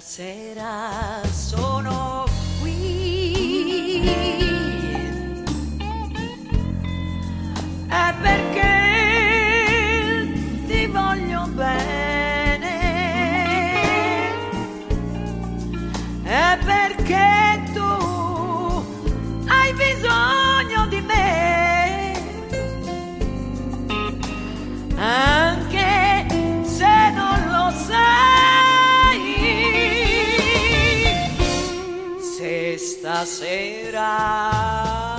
Stasera sono qui è perché ti voglio bene, è perché tu hai bisogno di me, anche se non lo sai. Se stasera